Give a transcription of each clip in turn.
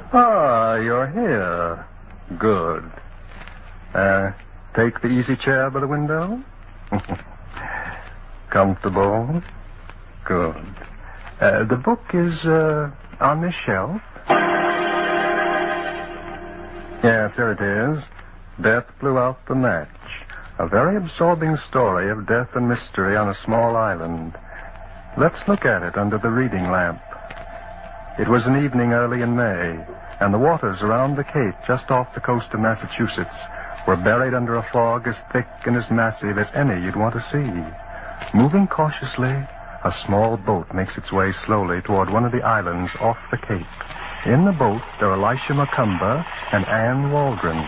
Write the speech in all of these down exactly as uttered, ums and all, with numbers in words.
Ah, you're here. Good. Uh, take the easy chair by the window. Comfortable? Good. Uh, the book is uh, on this shelf. Yes, here it is. Death Blew Out the Match. A very absorbing story of death and mystery on a small island. Let's look at it under the reading lamp. It was an evening early in May, and the waters around the Cape, just off the coast of Massachusetts, were buried under a fog as thick and as massive as any you'd want to see. Moving cautiously, a small boat makes its way slowly toward one of the islands off the Cape. In the boat, there are Elisha Macumber and Ann Waldron.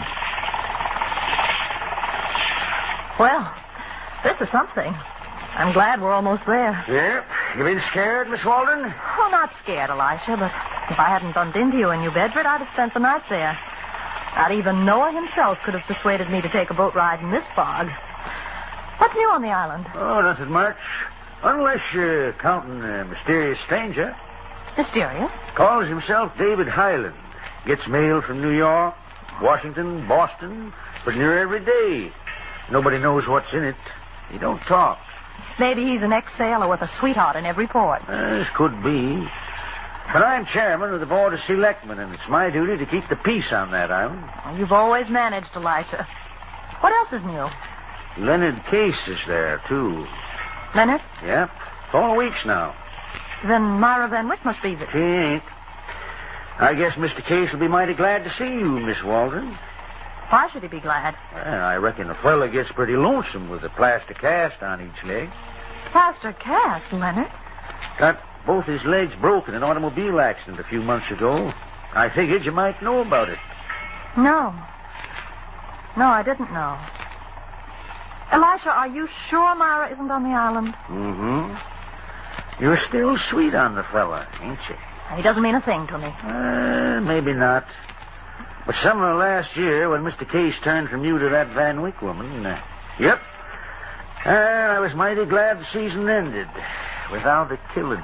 Well, this is something. I'm glad we're almost there. Yeah? You been scared, Miss Waldron? Oh, not scared, Elisha, but if I hadn't bumped into you in New Bedford, I'd have spent the night there. Not even Noah himself could have persuaded me to take a boat ride in this fog. What's new on the island? Oh, nothing much. Unless you're counting a mysterious stranger. Mysterious? Calls himself David Highland. Gets mail from New York, Washington, Boston, but near every day. Nobody knows what's in it. He don't talk. Maybe he's an ex-sailor with a sweetheart in every port. Uh, this could be. But I'm chairman of the Board of Selectmen, and it's my duty to keep the peace on that island. Well, you've always managed, Elisha. What else is new? Leonard Case is there, too. Leonard? Yep. Four weeks now. Then Myra Van Wyck must be the... She ain't. I guess Mister Case will be mighty glad to see you, Miss Waldron. Why should he be glad? Well, I reckon a fella gets pretty lonesome with a plaster cast on each leg. Plaster cast, Leonard? Got both his legs broken in an automobile accident a few months ago. I figured you might know about it. No. No, I didn't know. Elisha, are you sure Myra isn't on the island? Mm-hmm. You're still sweet on the fella, ain't you? He doesn't mean a thing to me. Uh, maybe not. But summer last year, when Mister Case turned from you to that Van Wyck woman, uh, yep. Uh, I was mighty glad the season ended without a killing.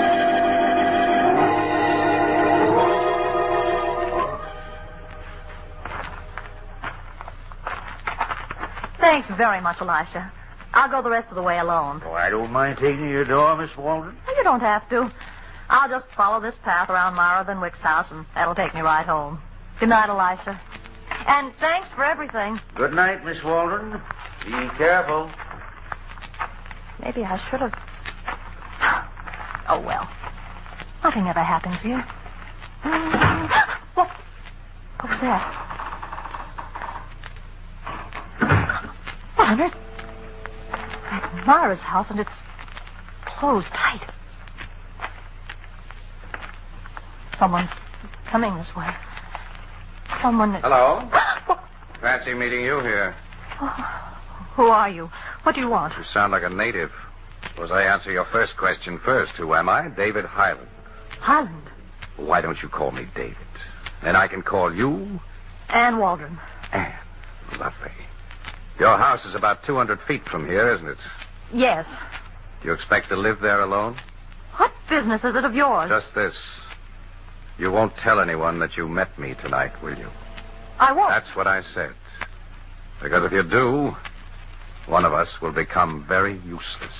Thanks very much, Elisha. I'll go the rest of the way alone. Oh, I don't mind taking you to your door, Miss Waldron. You don't have to. I'll just follow this path around Myra Van Wyck's house, and that'll take me right home. Good night, Elisha. And thanks for everything. Good night, Miss Waldron. Be careful. Maybe I should have... Oh, well. Nothing ever happens here. What? What was that? Leonard? At Myra's house, and it's closed tight. Someone's coming this way. Someone that... Hello. Fancy meeting you here. Oh, who are you? What do you want? You sound like a native. Suppose I answer your first question first. Who am I? David Highland. Highland? Why don't you call me David? Then I can call you... Ann Waldron. Ann. Lovely. Your house is about two hundred feet from here, isn't it? Yes. Do you expect to live there alone? What business is it of yours? Just this. You won't tell anyone that you met me tonight, will you? I won't. That's what I said. Because if you do, one of us will become very useless.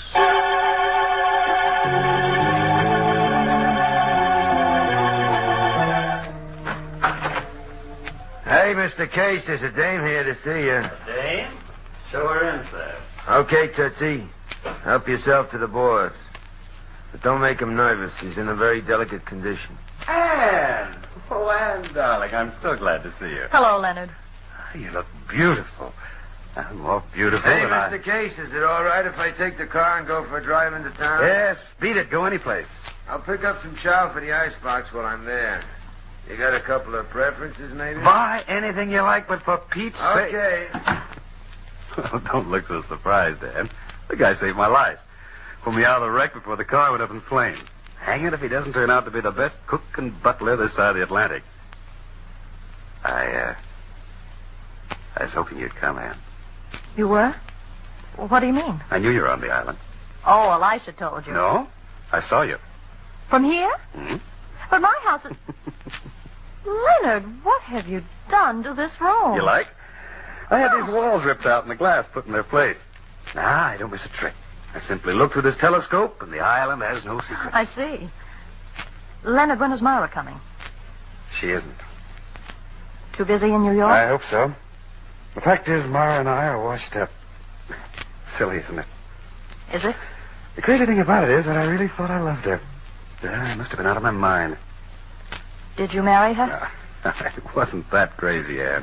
Hey, Mister Case, there's a dame here to see you. A dame? Show her in, sir. Okay, Tootsie. Help yourself to the boss. But don't make him nervous. He's in a very delicate condition. Ann! Oh, Ann, darling, I'm so glad to see you. Hello, Leonard. You look beautiful. Uh, more beautiful Hey, than Mister I... Case, is it all right if I take the car and go for a drive into town? Yes, beat it. Go anyplace. I'll pick up some chow for the icebox while I'm there. You got a couple of preferences, maybe? Buy anything you like, but for Pete's sake... Okay. Oh, don't look so surprised, Ann. The guy saved my life. Pulled me out of the wreck before the car went up in flames. Hang it if he doesn't turn out to be the best cook and butler this side of the Atlantic. I, uh... I was hoping you'd come, Ann. You were? Well, what do you mean? I knew you were on the island. Oh, Elisha told you. No? I saw you. From here? Hmm? But my house is... Leonard, what have you done to this room? You like? I had these walls ripped out and the glass put in their place. Ah, I don't miss a trick. I simply look through this telescope, and the island has no secrets. I see. Leonard, when is Myra coming? She isn't. Too busy in New York? I hope so. The fact is, Myra and I are washed up. Silly, isn't it? Is it? The crazy thing about it is that I really thought I loved her. Yeah, I must have been out of my mind. Did you marry her? No, it wasn't that crazy, Anne.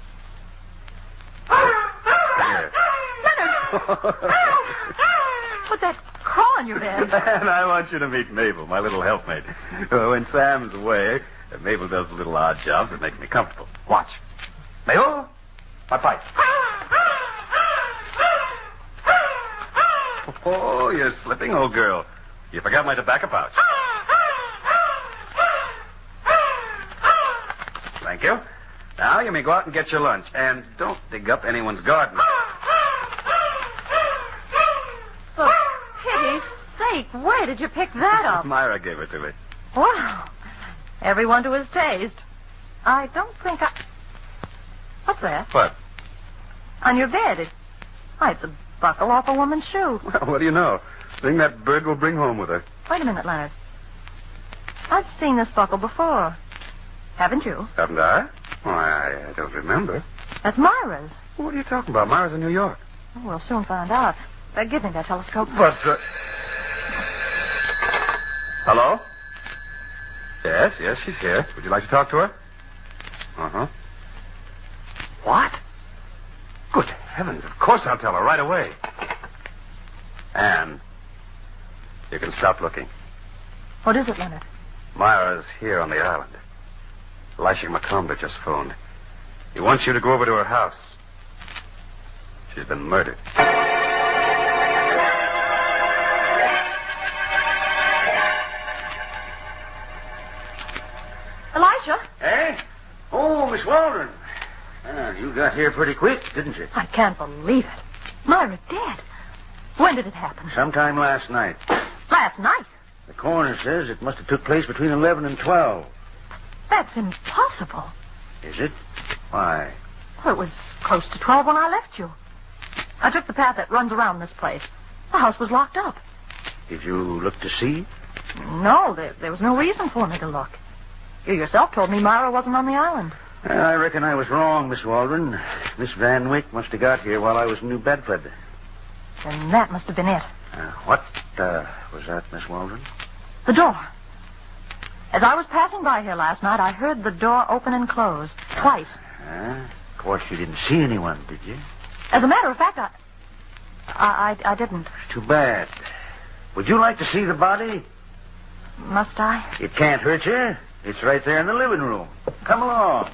Here. Put that crawl on your bed. And I want you to meet Mabel, my little helpmate. Uh, When Sam's away, uh, Mabel does the little odd jobs that make me comfortable. Watch. Mabel, my pipe. Oh, you're slipping, old girl. You forgot my tobacco pouch. Thank you. Now you may go out and get your lunch. And don't dig up anyone's garden. For pity's sake, where did you pick that up? Myra gave it to me. Wow. Everyone to his taste. I don't think I... What's that? What? On your bed. It... Why, it's a buckle off a woman's shoe. Well, what do you know? Thing that bird will bring home with her. Wait a minute, Leonard. I've seen this buckle before. Haven't you? Haven't I? Well, I, I don't remember. That's Myra's. What are you talking about? Myra's in New York. Oh, we'll soon find out. Uh, give me that telescope. But, uh... Hello? Yes, yes, she's here. Would you like to talk to her? Uh-huh. What? Good heavens, of course I'll tell her right away. Anne, you can stop looking. What is it, Leonard? Myra's here on the island. Elisha McComber just phoned. He wants you to go over to her house. She's been murdered. Elisha? Hey? Oh, Miss Waldron. Ah, you got here pretty quick, didn't you? I can't believe it. Myra dead. When did it happen? Sometime last night. Last night. The coroner says it must have took place between eleven and twelve. That's impossible. Is it? Why? Well, it was close to twelve when I left you. I took the path that runs around this place. The house was locked up. Did you look to see? No, there, there was no reason for me to look. You yourself told me Myra wasn't on the island. Well, I reckon I was wrong, Miss Waldron. Miss Van Wyck must have got here while I was in New Bedford. And that must have been it. Uh, what uh, was that, Miss Waldron? The door. As I was passing by here last night, I heard the door open and close twice. Uh, of course, you didn't see anyone, did you? As a matter of fact, I... I, I, I didn't. Too bad. Would you like to see the body? Must I? It can't hurt you. It's right there in the living room. Come along.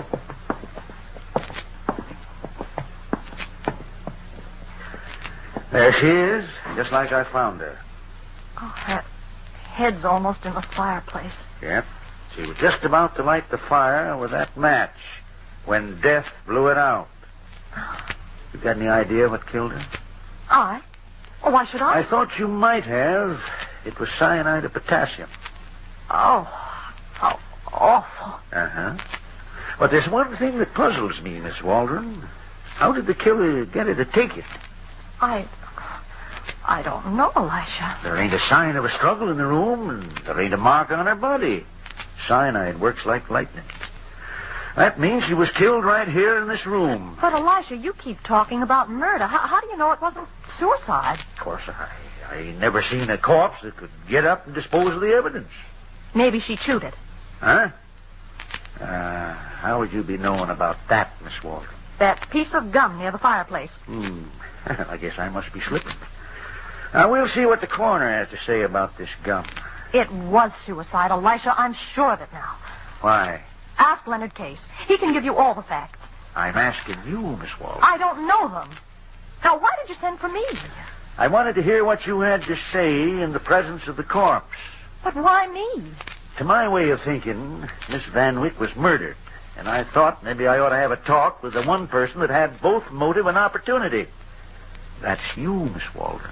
There she is, just like I found her. Oh, her head's almost in the fireplace. Yep. She was just about to light the fire with that match when death blew it out. You got any idea what killed her? I? Oh, why should I? I thought you might have. It was cyanide of potassium. Oh, how awful. Uh-huh. But there's one thing that puzzles me, Miss Waldron. How did the killer get her to take it? I... I don't know, Elisha. There ain't a sign of a struggle in the room, and there ain't a mark on her body. Cyanide works like lightning. That means she was killed right here in this room. But, Elisha, you keep talking about murder. How, how do you know it wasn't suicide? Of course, I, I ain't never seen a corpse that could get up and dispose of the evidence. Maybe she chewed it. Huh? Uh, how would you be knowing about that, Miss Waldron? That piece of gum near the fireplace. Hmm. I guess I must be slipping. Now, we'll see what the coroner has to say about this gum. It was suicide, Elisha. I'm sure of it now. Why? Ask Leonard Case. He can give you all the facts. I'm asking you, Miss Waldron. I don't know them. Now, why did you send for me? I wanted to hear what you had to say in the presence of the corpse. But why me? To my way of thinking, Miss Van Wyck was murdered. And I thought maybe I ought to have a talk with the one person that had both motive and opportunity. That's you, Miss Waldron.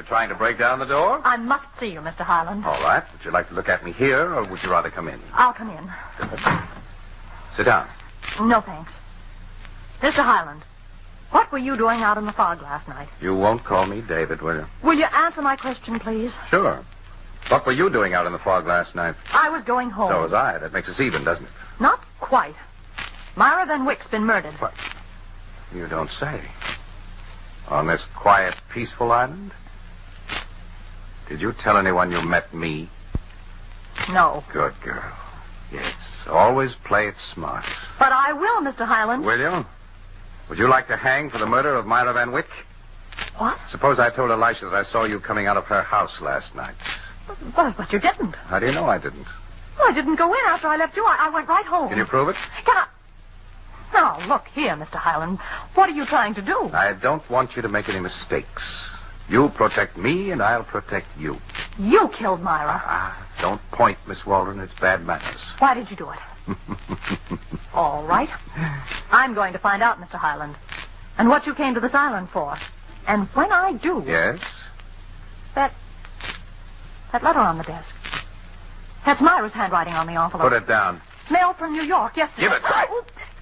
trying to break down the door? I must see you, Mister Highland. All right. Would you like to look at me here, or would you rather come in? I'll come in. Sit down. No, thanks. Mister Highland, what were you doing out in the fog last night? You won't call me David, will you? Will you answer my question, please? Sure. What were you doing out in the fog last night? I was going home. So was I. That makes us even, doesn't it? Not quite. Myra Van Wyck's been murdered. What? You don't say. On this quiet, peaceful island? Did you tell anyone you met me? No. Good girl. Yes. Always play it smart. But I will, Mister Highland. Will you? Would you like to hang for the murder of Myra Van Wyck? What? Suppose I told Elisha that I saw you coming out of her house last night. But, but you didn't. How do you know I didn't? Well, I didn't go in after I left you. I, I went right home. Can you prove it? Can I? Now, look here, Mister Highland. What are you trying to do? I don't want you to make any mistakes. You protect me, and I'll protect you. You killed Myra. Ah, don't point, Miss Waldron. It's bad manners. Why did you do it? All right. I'm going to find out, Mister Highland, and what you came to this island for. And when I do... Yes? That... that letter on the desk. That's Myra's handwriting on the envelope. Put it down. Mail from New York, yesterday. Give it back.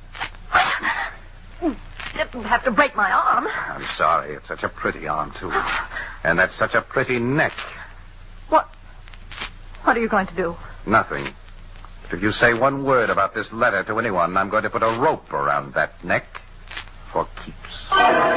Didn't have to break my arm. I'm sorry. It's such a pretty arm, too. And that's such a pretty neck. What... what are you going to do? Nothing. But if you say one word about this letter to anyone, I'm going to put a rope around that neck for keeps.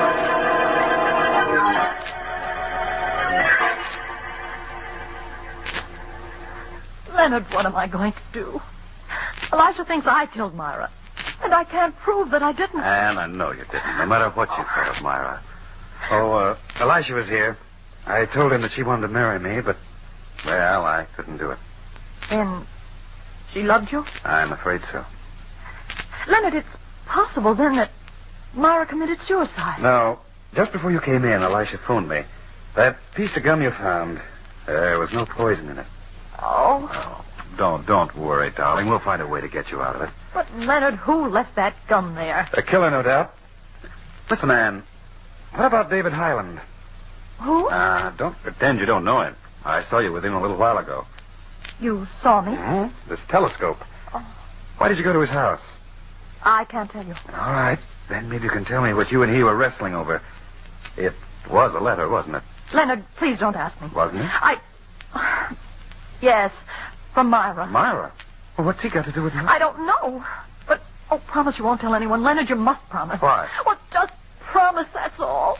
Leonard, what am I going to do? Elisha thinks I killed Myra. And I can't prove that I didn't. And I know you didn't, no matter what you thought of Myra. Oh, uh, Elisha was here. I told him that she wanted to marry me, but, well, I couldn't do it. Then she loved you? I'm afraid so. Leonard, it's possible then that Myra committed suicide. No. Just before you came in, Elisha phoned me. That piece of gum you found, there was no poison in it. Oh. Oh, don't, don't worry, darling. We'll find a way to get you out of it. But, Leonard, who left that gun there? A killer, no doubt. Listen, Ann. What about David Highland? Who? Ah, uh, don't pretend you don't know him. I saw you with him a little while ago. You saw me? Mm-hmm. This telescope. Oh. Why did you go to his house? I can't tell you. All right. Then maybe you can tell me what you and he were wrestling over. It was a letter, wasn't it? Leonard, please don't ask me. Wasn't it? I... Yes, from Myra. Myra? Well, what's he got to do with me? I don't know. But, oh, promise you won't tell anyone. Leonard, you must promise. Why? Well, just promise, that's all.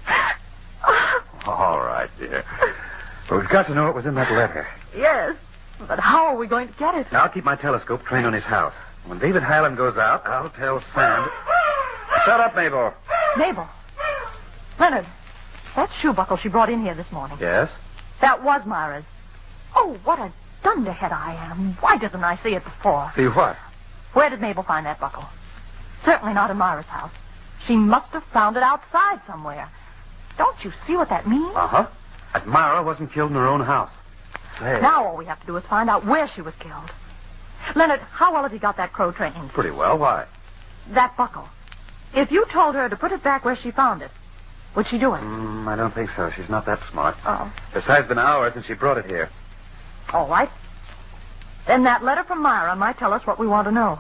All right, dear. But we've got to know what was in that letter. Yes, but how are we going to get it? I'll keep my telescope trained on his house. When David Highland goes out, I'll tell Sam... Shut up, Mabel. Mabel. Leonard, that shoe buckle she brought in here this morning. Yes? That was Myra's. Oh, what a dunderhead I am. Why didn't I see it before? See what? Where did Mabel find that buckle? Certainly not in Myra's house. She must have found it outside somewhere. Don't you see what that means? Uh-huh. That Myra wasn't killed in her own house. Say. Now all we have to do is find out where she was killed. Leonard, how well have you got that crow trained? Pretty well. Why? That buckle. If you told her to put it back where she found it, would she do it? Mm, I don't think so. She's not that smart. Oh. Besides, it's been hours since she brought it here. All right. Then that letter from Myra might tell us what we want to know.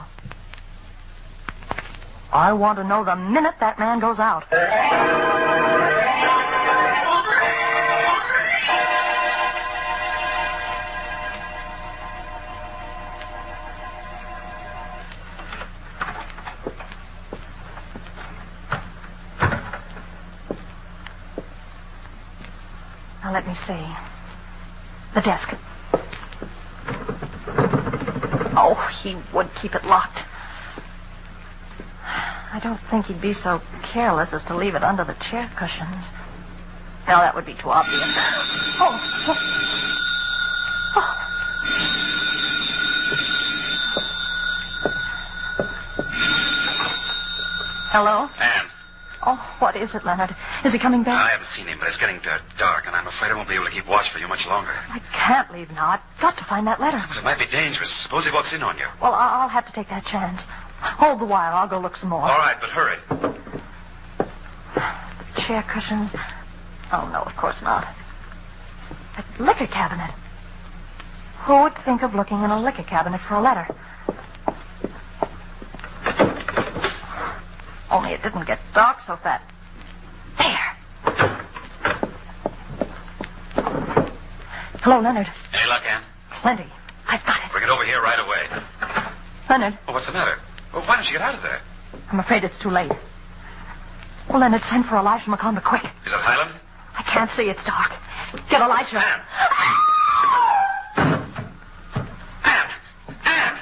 I want to know the minute that man goes out. Now, let me see. The desk. Oh, he would keep it locked. I don't think he'd be so careless as to leave it under the chair cushions. No, that would be too obvious. Oh. Oh. Hello? Anne. Oh, what is it, Leonard? Is he coming back? I haven't seen him, but it's getting dirt dark, and I'm afraid I won't be able to keep watch for you much longer. I can't leave now. I've got to find that letter. But it might be dangerous. Suppose he walks in on you. Well, I- I'll have to take that chance. Hold the wire. I'll go look some more. All right, but hurry. Chair cushions. Oh, no, of course not. A liquor cabinet. Who would think of looking in a liquor cabinet for a letter? Only it didn't get dark so fast. There. Hello, Leonard. Any luck, Ann? Plenty. I've got it. Bring it over here right away. Leonard, Oh, what's the matter? Well, why don't you get out of there? I'm afraid it's too late. Well, Leonard, send for Elisha McComber quick. Is it Highland? I can't see. It's dark. Get Elisha. Ann! Ann! Ann!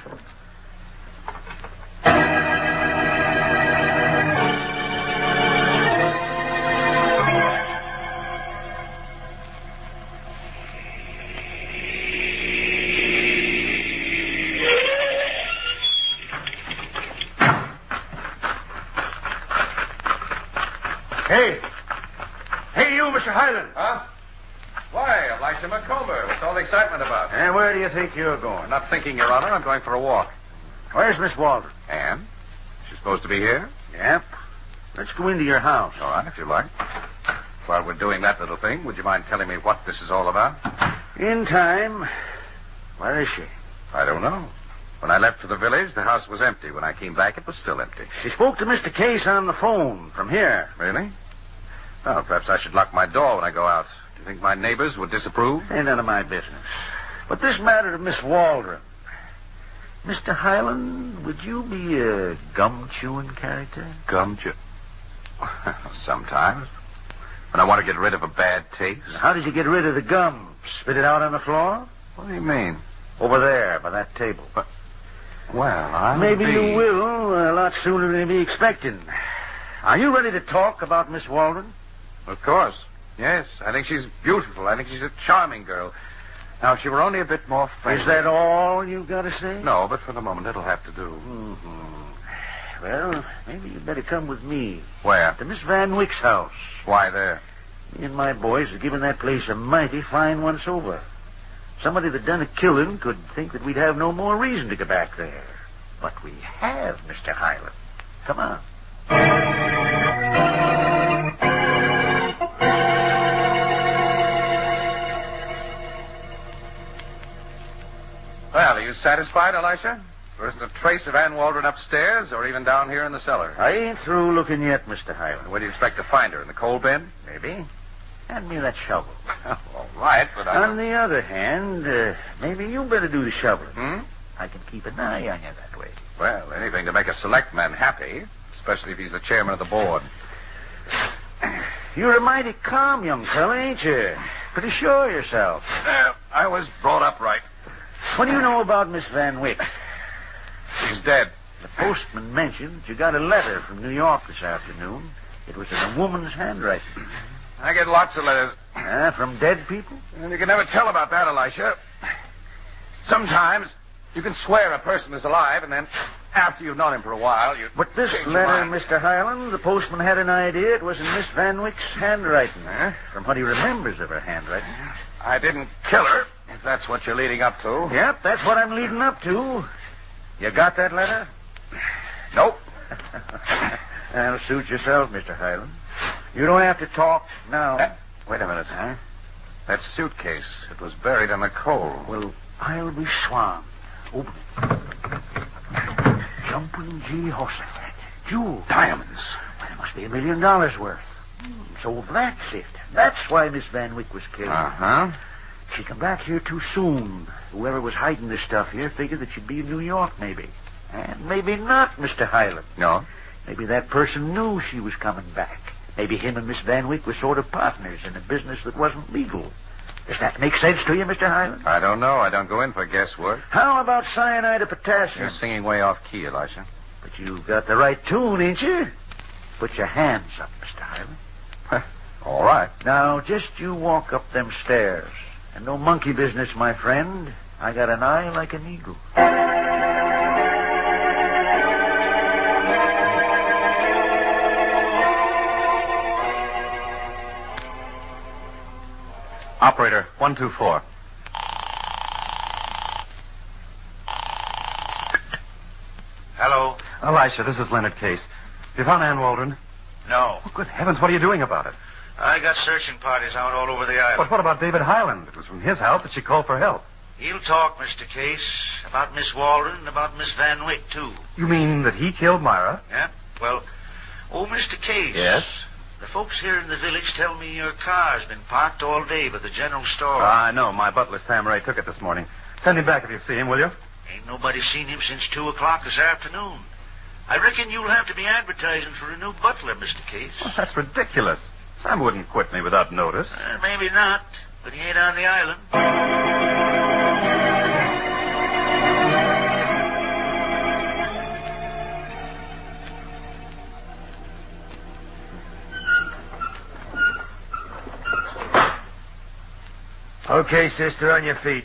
Hey! Hey, you, Mister Highland. Huh? Why, Elisha McComber? What's all the excitement about? And where do you think you're I'm going? not thinking, Your Honor. I'm going for a walk. Where's Miss Waldron? Anne? She's supposed to be here? Yep. Let's go into your house. All right, if you like. While we're doing that little thing, would you mind telling me what this is all about? In time. Where is she? I don't know. When I left for the village, the house was empty. When I came back, it was still empty. She spoke to Mister Case on the phone from here. Really? Well, perhaps I should lock my door when I go out. Do you think my neighbors would disapprove? Ain't none of my business. But this matter of Miss Waldron. Mister Highland, would you be a gum-chewing character? Gum chew. Sometimes. When I want to get rid of a bad taste. How did you get rid of the gum? Spit it out on the floor? What do you mean? Over there, by that table. But, well, I Maybe be... you will a lot sooner than you be expecting. Are you ready to talk about Miss Waldron? Of course. Yes, I think she's beautiful. I think she's a charming girl. Now, if she were only a bit more friendly... Is that all you've got to say? No, but for the moment, it'll have to do. Mm-hmm. Well, maybe you'd better come with me. Where? To Miss Van Wyck's house. Why there? Me and my boys have given that place a mighty fine once over. Somebody that done a killing could think that we'd have no more reason to go back there. But we have, Mister Highland. Come on. Well, are you satisfied, Elisha? There isn't a trace of Ann Waldron upstairs or even down here in the cellar. I ain't through looking yet, Mister Highland. Where do you expect to find her? In the coal bin? Maybe. Hand me that shovel. All right, but I... On the other hand, uh, maybe you better do the shoveling. Hmm? I can keep an eye on you that way. Well, anything to make a select man happy, especially if he's the chairman of the board. You're a mighty calm young fella, ain't you? Pretty sure of yourself. Uh, I was brought up right. What do you know about Miss Van Wyck? She's dead. The postman mentioned that you got a letter from New York this afternoon. It was in a woman's handwriting. I get lots of letters. Ah, from dead people? And you can never tell about that, Elisha. Sometimes you can swear a person is alive, and then after you've known him for a while, you... But this change your letter, mind. Mister Highland, the postman had an idea it was in Miss Van Wyck's handwriting. Huh? From what he remembers of her handwriting. I didn't kill her, if that's what you're leading up to. Yep, that's what I'm leading up to. You got that letter? Nope. That'll suit yourself, Mister Highland. You don't have to talk now. Uh, wait a minute. Huh? That suitcase, it was buried in the coal. Well, I'll be swan. Open it. Jumping G. Hossifat. Jewels. Diamonds. Well, it must be a million dollars worth. So that's it. That's why Miss Van Wyck was killed. Uh-huh. She come back here too soon. Whoever was hiding this stuff here figured that she'd be in New York, maybe. And maybe not, Mister Highland. No? Maybe that person knew she was coming back. Maybe him and Miss Van Wyck were sort of partners in a business that wasn't legal. Does that make sense to you, Mister Highland? I don't know. I don't go in for guesswork. How about cyanide of potassium? You're singing way off key, Elisha. But you've got the right tune, ain't you? Put your hands up, Mister Highland. All right. Now, just you walk up them stairs. And no monkey business, my friend. I got an eye like an eagle. Operator, one two four. Hello? Elisha, this is Leonard Case. Have you found Ann Waldron? No. Oh, good heavens, what are you doing about it? I got searching parties out all over the island. But what about David Highland? It was from his house that she called for help. He'll talk, Mister Case, about Miss Walden and about Miss Van Wyck, too. You mean that he killed Myra? Yeah? Well, oh, Mister Case. Yes? The folks here in the village tell me your car's been parked all day by the general store. Uh, I know. My butler, Sam Ray, took it this morning. Send him back if you see him, will you? Ain't nobody seen him since two o'clock this afternoon. I reckon you'll have to be advertising for a new butler, Mister Case. Well, that's ridiculous. Sam wouldn't quit me without notice. Uh, maybe not, but he ain't on the island. Okay, sister, on your feet.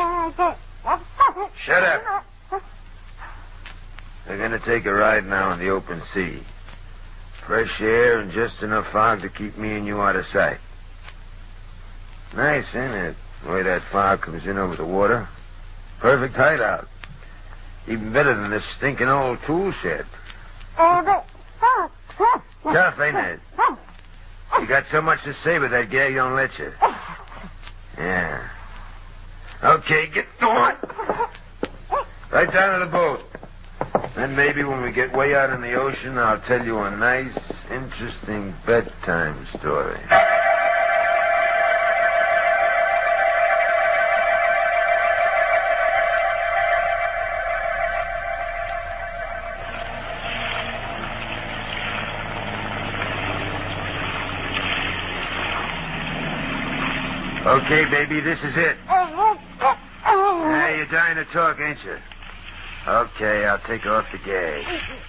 Shut up. We're going to take a ride now in the open sea. Fresh air and just enough fog to keep me and you out of sight. Nice, ain't it? The way that fog comes in over the water. Perfect hideout. Even better than this stinking old tool shed. Tough, ain't it? You got so much to say, but that gag don't let you. Yeah. Okay, get going. Right down to the boat. Then maybe when we get way out in the ocean, I'll tell you a nice, interesting bedtime story. Okay, baby, this is it. Hey, you're dying to talk, ain't you? Okay, I'll take off the gag.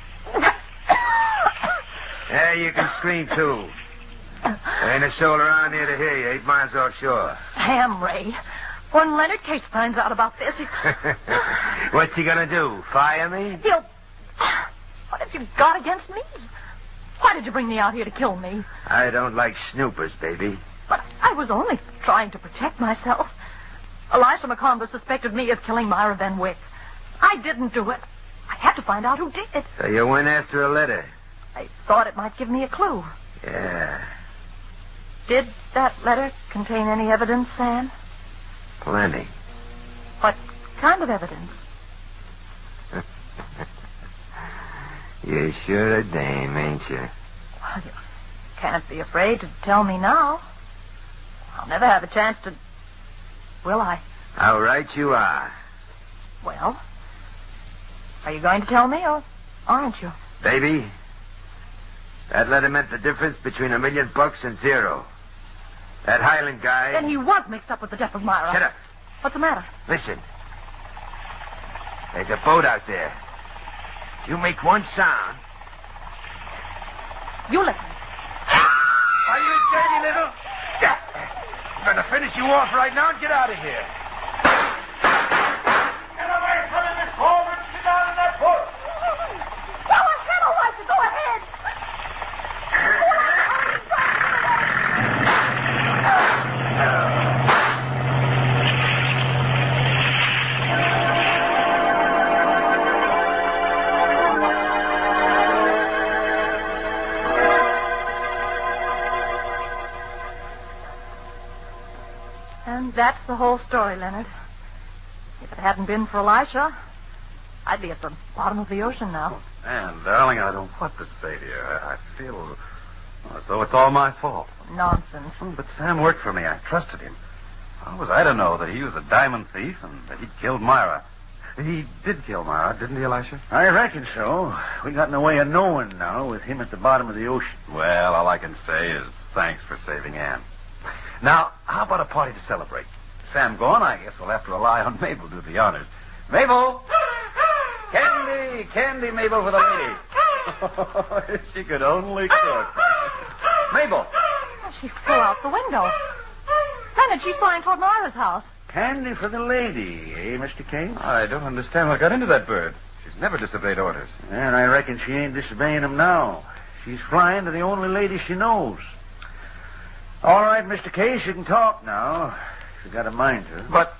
Hey, you can scream, too. There ain't a soul around here to hear you, eight miles offshore. Sam Ray, when Leonard Case finds out about this, he... What's he gonna do, fire me? He'll... What have you got against me? Why did you bring me out here to kill me? I don't like snoopers, baby. But I was only trying to protect myself. Elisha McCombs suspected me of killing Myra Van Wyck. I didn't do it. I had to find out who did. So you went after a letter? I thought it might give me a clue. Yeah. Did that letter contain any evidence, Sam? Plenty. What kind of evidence? You're sure a dame, ain't you? Well, you can't be afraid to tell me now. I'll never have a chance to... Will I? How right you are. Well, are you going to tell me, or aren't you? Baby, that letter meant the difference between a million bucks and zero. That Highland guy... Then he was mixed up with the death of Myra. Shut up. What's the matter? Listen. There's a boat out there. If you make one sound... You listen. Are you dirty little... I'm going to finish you off right now and get out of here. Get away from him, Miss Coleman. Get down in that boat. Go ahead, Elisha. Go ahead. And that's the whole story, Leonard. If it hadn't been for Elisha, I'd be at the bottom of the ocean now. And, darling, I don't know what to say to you. I, I feel as though it's all my fault. Nonsense. But Sam worked for me. I trusted him. How was I to know that he was a diamond thief and that he'd killed Myra? He did kill Myra, didn't he, Elisha? I reckon so. We got no way of knowing now with him at the bottom of the ocean. Well, all I can say is thanks for saving Anne. Now, how about a party to celebrate? Sam gone, I guess we'll have to rely on Mabel to do the honors. Mabel! Candy! Candy, Mabel, for the lady. If she could only cook. Mabel! She flew out the window. Leonard, she's flying toward Myra's house. Candy for the lady, eh, Mister Case? I don't understand what got into that bird. She's never disobeyed orders. And I reckon she ain't disobeying them now. She's flying to the only lady she knows. All right, Mister Case, you can talk now. If you got a mind to. But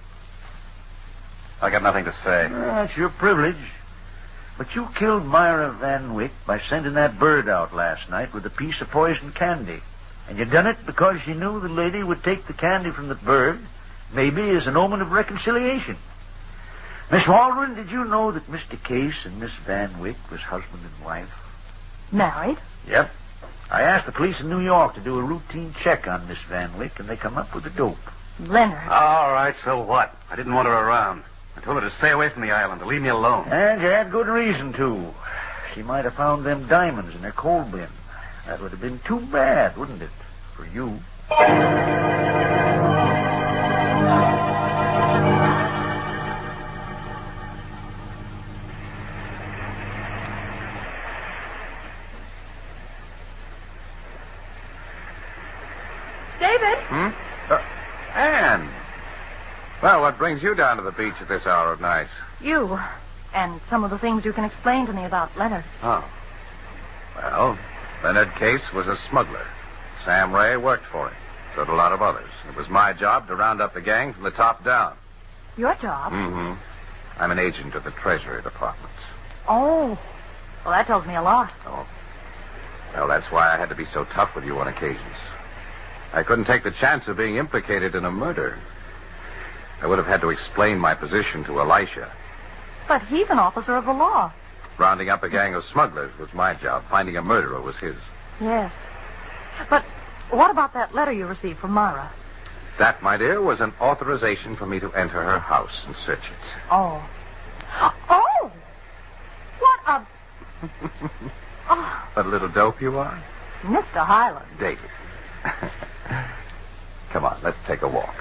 I got nothing to say. Well, that's your privilege. But you killed Myra Van Wyck by sending that bird out last night with a piece of poisoned candy. And you done it because you knew the lady would take the candy from the bird, maybe as an omen of reconciliation. Miss Waldron, did you know that Mister Case and Miss Van Wyck was husband and wife? Married? Yep. I asked the police in New York to do a routine check on Miss Van Wyck, and they come up with the dope. Leonard. All right, so what? I didn't want her around. I told her to stay away from the island, to leave me alone. And you had good reason to. She might have found them diamonds in her coal bin. That would have been too bad, wouldn't it, for you? David? Hmm? Uh, Anne! Well, what brings you down to the beach at this hour of night? You. And some of the things you can explain to me about Leonard. Oh. Well, Leonard Case was a smuggler. Sam Ray worked for him. So did a lot of others. It was my job to round up the gang from the top down. Your job? Mm-hmm. I'm an agent of the Treasury Department. Oh. Well, that tells me a lot. Oh. Well, that's why I had to be so tough with you on occasions. I couldn't take the chance of being implicated in a murder. I would have had to explain my position to Elisha. But he's an officer of the law. Rounding up a gang of smugglers was my job. Finding a murderer was his. Yes. But what about that letter you received from Myra? That, my dear, was an authorization for me to enter her house and search it. Oh. Oh! What a... Oh. What a little dope you are. Mister Highland. David. Come on, let's take a walk.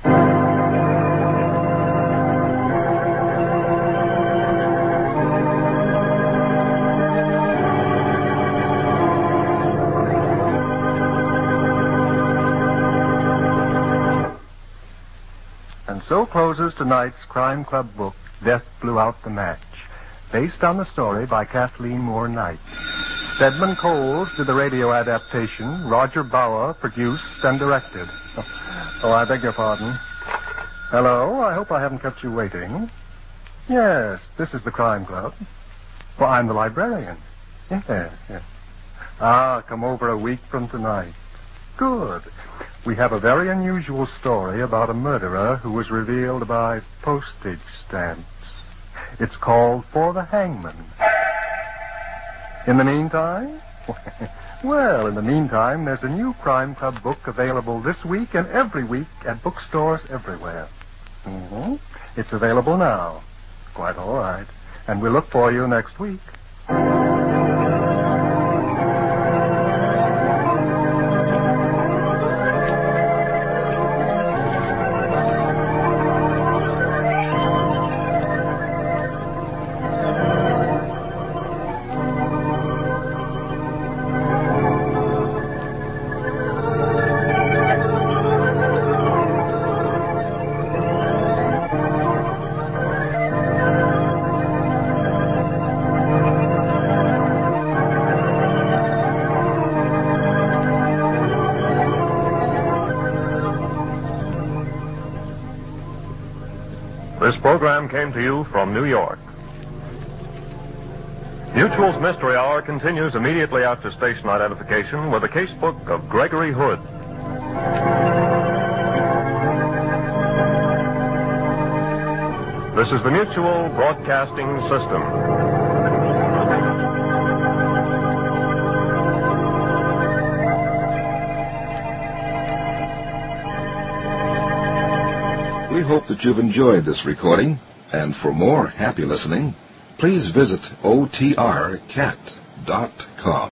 And so closes tonight's Crime Club book, Death Blew Out the Match, based on the story by Kathleen Moore Knight. Stedman Coles did the radio adaptation. Roger Bauer produced and directed. Oh, I beg your pardon. Hello, I hope I haven't kept you waiting. Yes, this is the Crime Club. Well, I'm the librarian. Yes, yes. Ah, come over a week from tonight. Good. We have a very unusual story about a murderer who was revealed by postage stamps. It's called For the Hangman. In the meantime? Well, in the meantime, there's a new Crime Club book available this week and every week at bookstores everywhere. Mm-hmm. It's available now. Quite all right. And we'll look for you next week. This program came to you from New York. Mutual's Mystery Hour continues immediately after station identification with a casebook of Gregory Hood. This is the Mutual Broadcasting System. We hope that you've enjoyed this recording, and for more happy listening, please visit O T R cat dot com.